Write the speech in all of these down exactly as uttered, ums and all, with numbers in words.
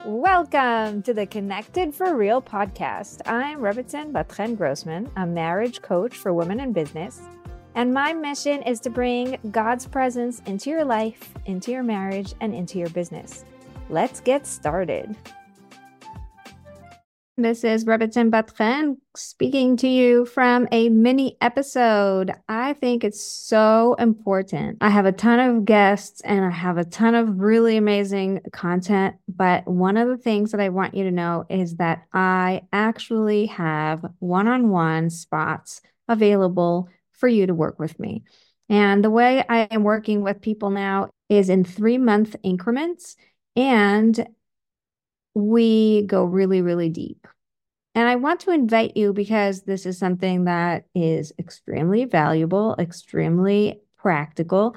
Welcome to the Connected for Real podcast. I'm Rebbetzin Batchen Grossman, a marriage coach for women in business, and my mission is to bring God's presence into your life, into your marriage, and into your business. Let's get started. This is Rebbetzin Batchen speaking to you from a mini episode. I think it's so important. I have a ton of guests and I have a ton of really amazing content, but one of the things that I want you to know is that I actually have one-on-one spots available for you to work with me. And the way I am working with people now is in three-month increments, and we go really, really deep. And I want to invite you because this is something that is extremely valuable, extremely practical,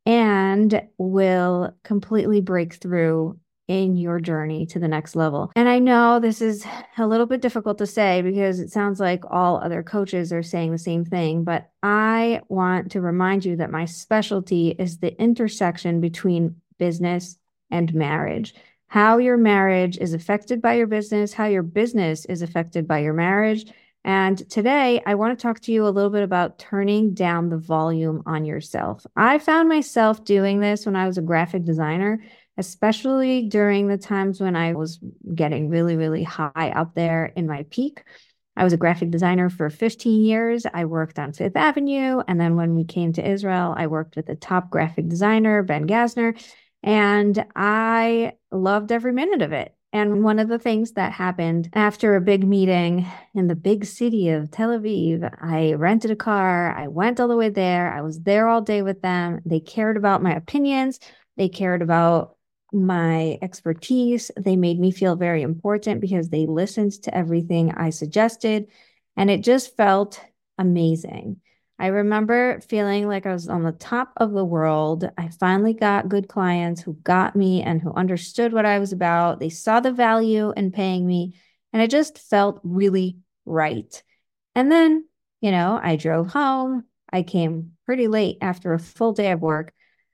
and will completely break through in your journey to the next level. And I know this is a little bit difficult to say because it sounds like all other coaches are saying the same thing, but I want to remind you that my specialty is the intersection between business and marriage. How your marriage is affected by your business, how your business is affected by your marriage. And today I want to talk to you a little bit about turning down the volume on yourself. I found myself doing this when I was a graphic designer, especially during the times when I was getting really, really high up there in my peak. I was a graphic designer for fifteen years. I worked on Fifth Avenue. And then when we came to Israel, I worked with the top graphic designer, Ben Gassner. And I loved every minute of it. And one of the things that happened after a big meeting in the big city of Tel Aviv, I rented a car. I went all the way there. I was there all day with them. They cared about my opinions. They cared about my expertise. They made me feel very important because they listened to everything I suggested. And it just felt amazing. I remember feeling like I was on the top of the world. I finally got good clients who got me and who understood what I was about. They saw the value in paying me, and it just felt really right. And then, you know, I drove home. I came pretty late after a full day of work.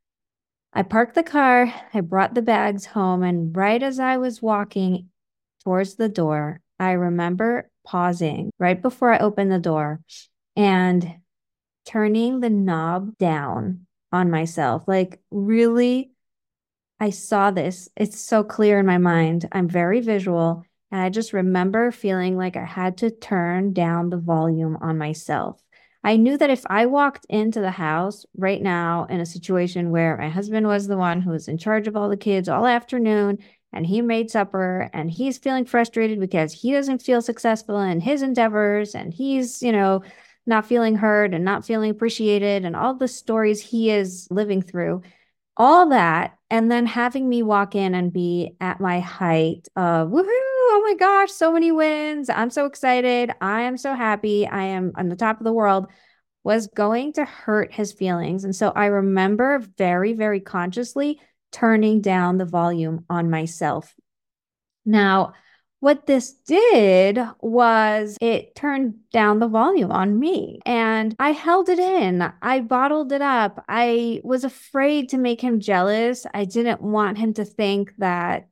I parked the car. I brought the bags home, and right as I was walking towards the door, I remember pausing right before I opened the door and turning the knob down on myself. Like, really, I saw this. It's so clear in my mind. I'm very visual. And I just remember feeling like I had to turn down the volume on myself. I knew that if I walked into the house right now in a situation where my husband was the one who was in charge of all the kids all afternoon, and he made supper, and he's feeling frustrated because he doesn't feel successful in his endeavors, and he's, you know, not feeling heard and not feeling appreciated, and all the stories he is living through, all that, and then having me walk in and be at my height of, woohoo, oh my gosh, so many wins. I'm so excited. I am so happy. I am on the top of the world, was going to hurt his feelings. And so I remember very, very consciously turning down the volume on myself. Now, what this did was it turned down the volume on me, and I held it in. I bottled it up. I was afraid to make him jealous. I didn't want him to think that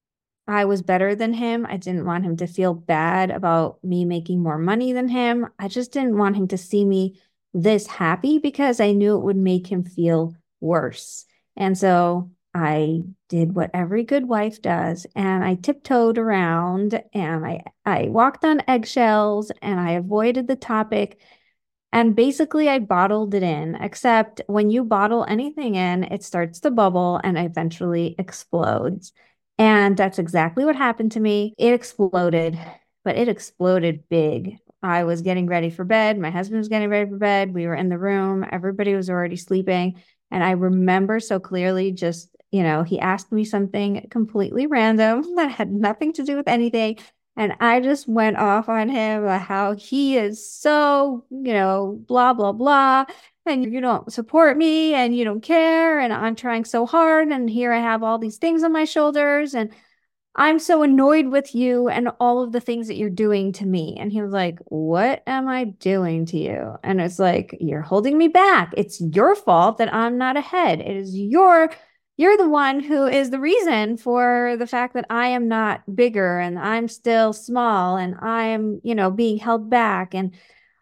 I was better than him. I didn't want him to feel bad about me making more money than him. I just didn't want him to see me this happy because I knew it would make him feel worse. And so I did what every good wife does, and I tiptoed around and I, I walked on eggshells and I avoided the topic. And basically, I bottled it in, except when you bottle anything in, it starts to bubble and eventually explodes. And that's exactly what happened to me. It exploded, but it exploded big. I was getting ready for bed. My husband was getting ready for bed. We were in the room. Everybody was already sleeping. And I remember so clearly just, you know, he asked me something completely random that had nothing to do with anything. And I just went off on him about how he is so, you know, blah, blah, blah. And you don't support me and you don't care. And I'm trying so hard. And here I have all these things on my shoulders. And I'm so annoyed with you and all of the things that you're doing to me. And he was like, what am I doing to you? And it's like, you're holding me back. It's your fault that I'm not ahead. It is your, you're the one who is the reason for the fact that I am not bigger and I'm still small and I am, you know, being held back. And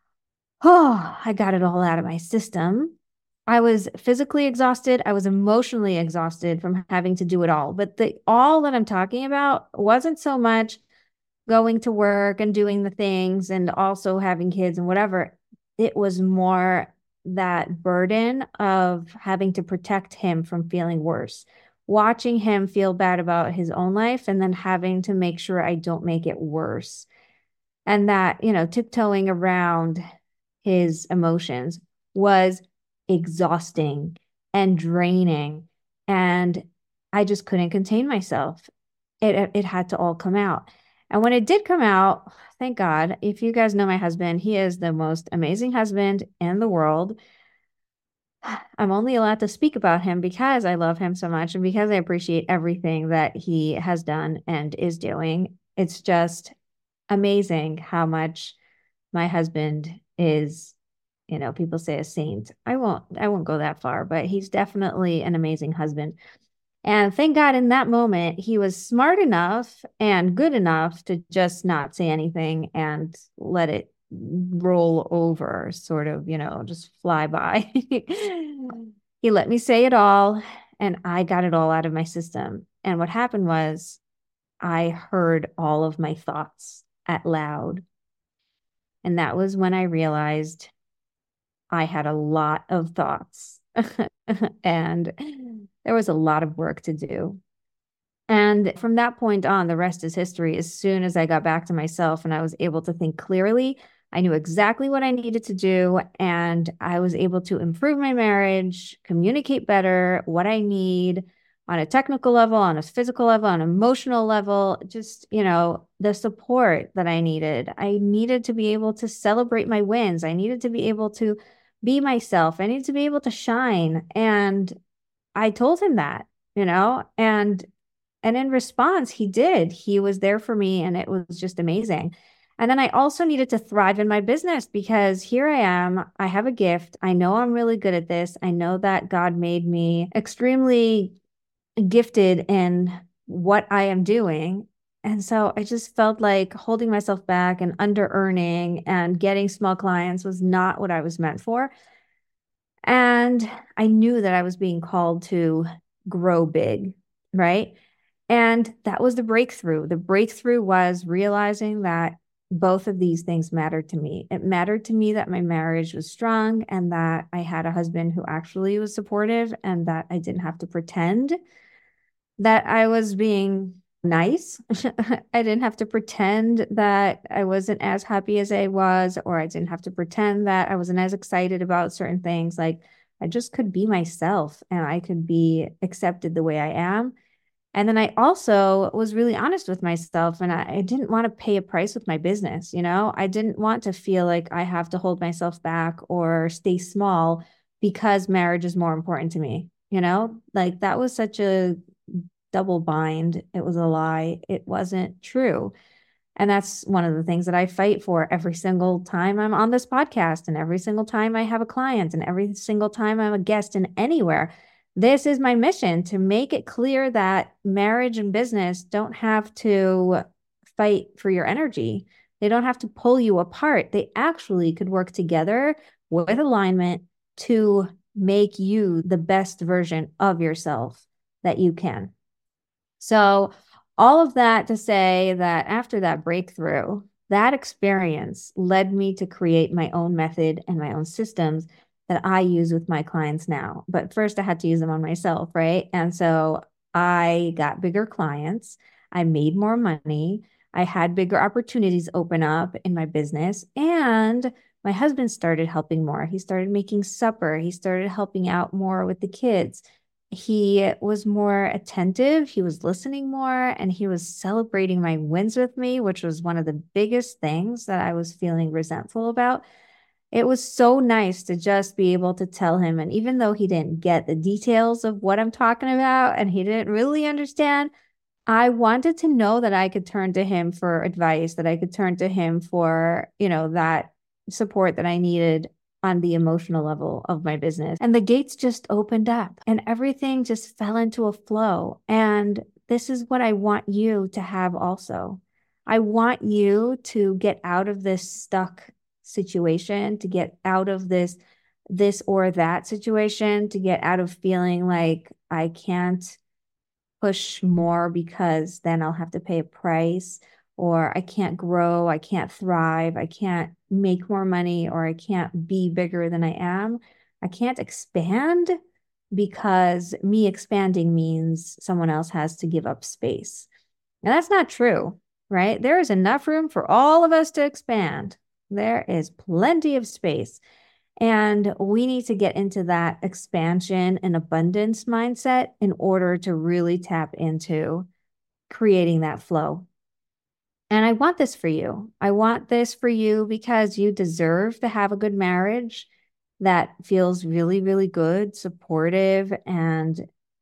oh, I got it all out of my system. I was physically exhausted. I was emotionally exhausted from having to do it all. But the all that I'm talking about wasn't so much going to work and doing the things and also having kids and whatever. It was more that burden of having to protect him from feeling worse, watching him feel bad about his own life and then having to make sure I don't make it worse. And that, you know, tiptoeing around his emotions was exhausting and draining. And I just couldn't contain myself. It, it had to all come out. And when it did come out, thank God, if you guys know my husband, he is the most amazing husband in the world. I'm only allowed to speak about him because I love him so much and because I appreciate everything that he has done and is doing. It's just amazing how much my husband is, you know, people say a saint. I won't I won't go that far, but he's definitely an amazing husband. And thank God in that moment, he was smart enough and good enough to just not say anything and let it roll over, sort of, you know, just fly by. He let me say it all, and I got it all out of my system. And what happened was I heard all of my thoughts out loud. And that was when I realized I had a lot of thoughts and there was a lot of work to do. And from that point on, the rest is history. As soon as I got back to myself and I was able to think clearly, I knew exactly what I needed to do. And I was able to improve my marriage, communicate better, what I need on a technical level, on a physical level, on an emotional level, just, you know, the support that I needed. I needed to be able to celebrate my wins. I needed to be able to be myself. I needed to be able to shine. And I told him that, you know, and and in response, he did. He was there for me and it was just amazing. And then I also needed to thrive in my business because here I am. I have a gift. I know I'm really good at this. I know that God made me extremely gifted in what I am doing. And so I just felt like holding myself back and under earning and getting small clients was not what I was meant for. And I knew that I was being called to grow big, right? And that was the breakthrough. The breakthrough was realizing that both of these things mattered to me. It mattered to me that my marriage was strong and that I had a husband who actually was supportive and that I didn't have to pretend that I was being nice. I didn't have to pretend that I wasn't as happy as I was, or I didn't have to pretend that I wasn't as excited about certain things. Like I just could be myself and I could be accepted the way I am. And then I also was really honest with myself and I, I didn't want to pay a price with my business. You know, I didn't want to feel like I have to hold myself back or stay small because marriage is more important to me. You know, like that was such a double bind. It was a lie. It wasn't true. And that's one of the things that I fight for every single time I'm on this podcast and every single time I have a client and every single time I'm a guest in anywhere. This is my mission to make it clear that marriage and business don't have to fight for your energy. They don't have to pull you apart. They actually could work together with alignment to make you the best version of yourself that you can. So all of that to say that after that breakthrough, that experience led me to create my own method and my own systems that I use with my clients now. But first I had to use them on myself, right? And so I got bigger clients. I made more money. I had bigger opportunities open up in my business. And my husband started helping more. He started making supper. He started helping out more with the kids. He was more attentive. He was listening more and he was celebrating my wins with me, which was one of the biggest things that I was feeling resentful about. It was so nice to just be able to tell him. And even though he didn't get the details of what I'm talking about and he didn't really understand, I wanted to know that I could turn to him for advice, that I could turn to him for, you know, that support that I needed on the emotional level of my business. And the gates just opened up and everything just fell into a flow. And this is what I want you to have also. I want you to get out of this stuck situation, to get out of this this or that situation, to get out of feeling like I can't push more because then I'll have to pay a price, or I can't grow, I can't thrive, I can't make more money, or I can't be bigger than I am. I can't expand because me expanding means someone else has to give up space. And that's not true, right? There is enough room for all of us to expand. There is plenty of space. And we need to get into that expansion and abundance mindset in order to really tap into creating that flow. And I want this for you. I want this for you because you deserve to have a good marriage that feels really, really good, supportive, and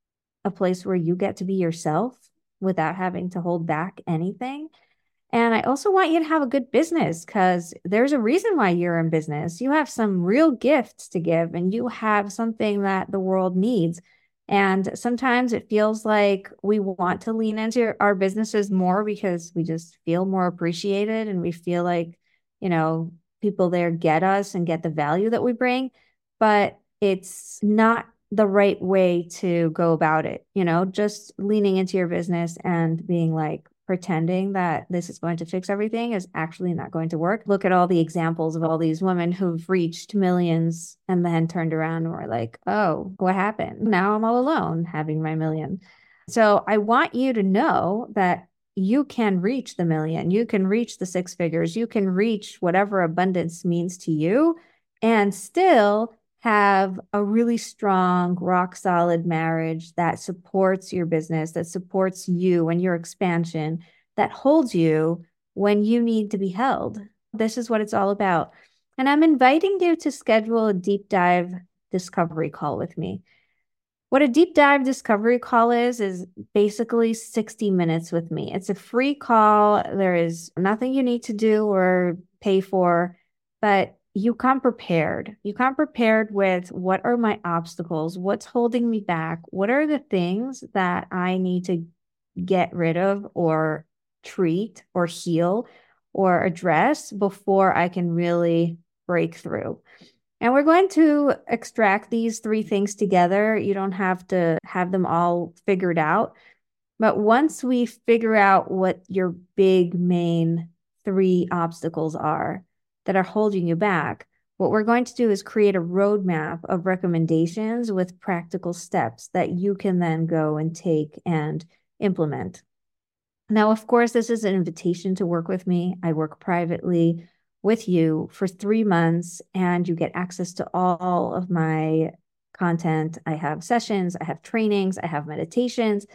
a place where you get to be yourself without having to hold back anything. And I also want you to have a good business because there's a reason why you're in business. You have some real gifts to give and you have something that the world needs. And sometimes it feels like we want to lean into our businesses more because we just feel more appreciated and we feel like, you know, people there get us and get the value that we bring. But it's not the right way to go about it. You know, just leaning into your business and being like, pretending that this is going to fix everything is actually not going to work. Look at all the examples of all these women who've reached millions and then turned around and were like, oh, what happened? Now I'm all alone having my million. So I want you to know that you can reach the million, you can reach the six figures, you can reach whatever abundance means to you and still have a really strong, rock solid marriage that supports your business, that supports you and your expansion, that holds you when you need to be held. This is what it's all about. And I'm inviting you to schedule a deep dive discovery call with me. What a deep dive discovery call is, is basically sixty minutes with me. It's a free call. There is nothing you need to do or pay for, but you come prepared. You come prepared with what are my obstacles? What's holding me back? What are the things that I need to get rid of or treat or heal or address before I can really break through? And we're going to extract these three things together. You don't have to have them all figured out. But once we figure out what your big main three obstacles are that are holding you back, what we're going to do is create a roadmap of recommendations with practical steps that you can then go and take and implement. Now, of course, this is an invitation to work with me. I work privately with you for three months and you get access to all of my content. I have sessions, I have trainings, I have meditations.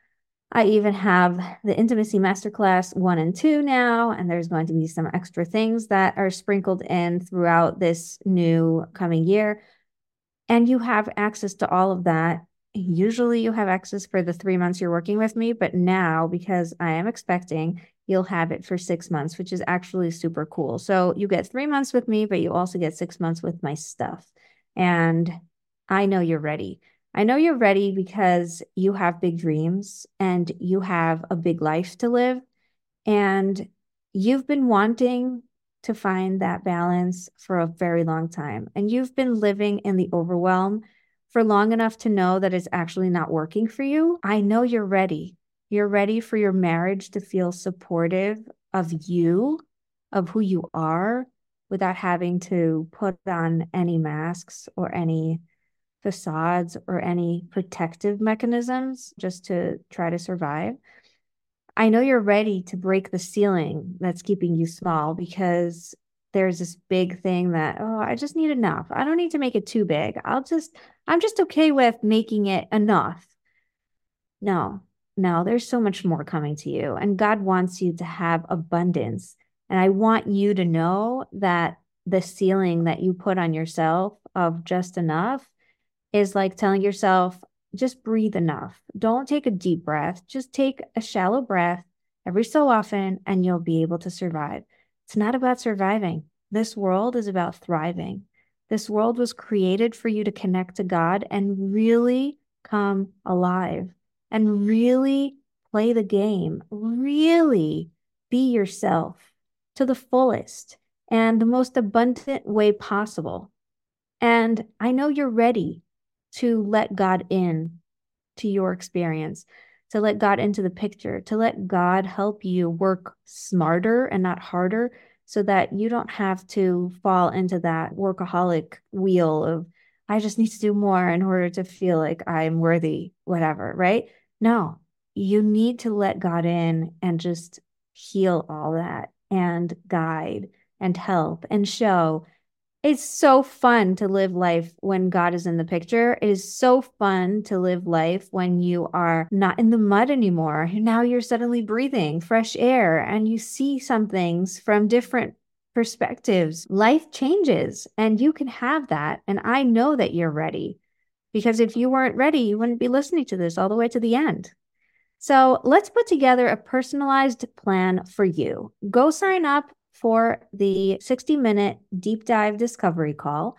I even have the Intimacy Masterclass one and two now, and there's going to be some extra things that are sprinkled in throughout this new coming year. And you have access to all of that. Usually you have access for the three months you're working with me, but now because I am expecting, you'll have it for six months, which is actually super cool. So you get three months with me, but you also get six months with my stuff. And I know you're ready. I know you're ready because you have big dreams and you have a big life to live. And you've been wanting to find that balance for a very long time. And you've been living in the overwhelm for long enough to know that it's actually not working for you. I know you're ready. You're ready for your marriage to feel supportive of you, of who you are, without having to put on any masks or any facades or any protective mechanisms just to try to survive. I know you're ready to break the ceiling that's keeping you small because there's this big thing that, oh, I just need enough. I don't need to make it too big. I'll just, I'm just okay with making it enough. No, no, there's so much more coming to you. And God wants you to have abundance. And I want you to know that the ceiling that you put on yourself of just enough is like telling yourself, just breathe enough. Don't take a deep breath. Just take a shallow breath every so often and you'll be able to survive. It's not about surviving. This world is about thriving. This world was created for you to connect to God and really come alive and really play the game, really be yourself to the fullest and the most abundant way possible. And I know you're ready to let God in to your experience, to let God into the picture, to let God help you work smarter and not harder so that you don't have to fall into that workaholic wheel of, I just need to do more in order to feel like I'm worthy, whatever, right? No, you need to let God in and just heal all that and guide and help and show. It's so fun to live life when God is in the picture. It is so fun to live life when you are not in the mud anymore. Now you're suddenly breathing fresh air and you see some things from different perspectives. Life changes and you can have that. And I know that you're ready, because if you weren't ready, you wouldn't be listening to this all the way to the end. So let's put together a personalized plan for you. Go sign up for the sixty minute deep dive discovery call.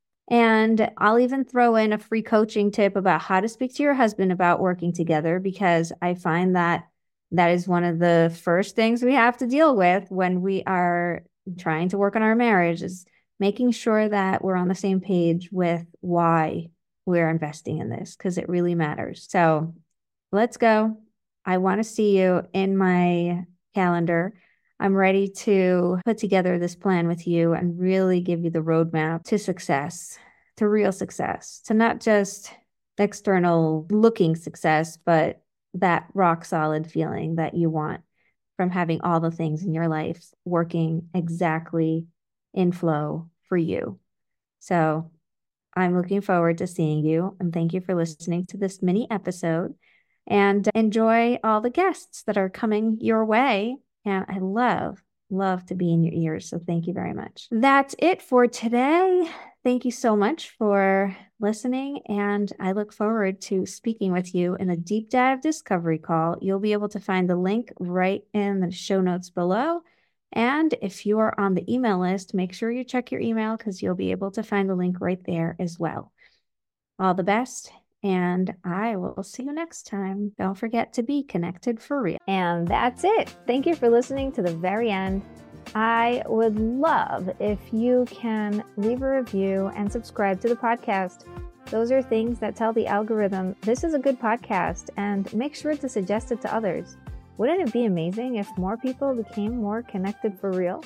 And I'll even throw in a free coaching tip about how to speak to your husband about working together, because I find that that is one of the first things we have to deal with when we are trying to work on our marriage, is making sure that we're on the same page with why we're investing in this, because it really matters. So let's go. I want to see you in my calendar. I'm ready to put together this plan with you and really give you the roadmap to success, to real success, to not just external looking success, but that rock solid feeling that you want from having all the things in your life working exactly in flow for you. So I'm looking forward to seeing you, and thank you for listening to this mini episode, and enjoy all the guests that are coming your way. And I love, love to be in your ears. So thank you very much. That's it for today. Thank you so much for listening. And I look forward to speaking with you in a deep dive discovery call. You'll be able to find the link right in the show notes below. And if you are on the email list, make sure you check your email, because you'll be able to find the link right there as well. All the best. And I will see you next time. Don't forget to be connected for real. And that's it. Thank you for listening to the very end. I would love if you can leave a review and subscribe to the podcast. Those are things that tell the algorithm this is a good podcast, and make sure to suggest it to others. Wouldn't it be amazing if more people became more connected for real?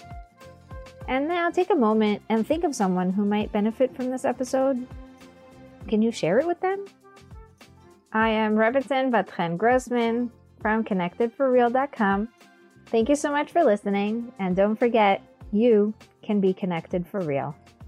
And now take a moment and think of someone who might benefit from this episode. Can you share it with them? I am Rebbetzin Vat-Chen Grossman from connected for real dot com. Thank you so much for listening, and don't forget, you can be connected for real.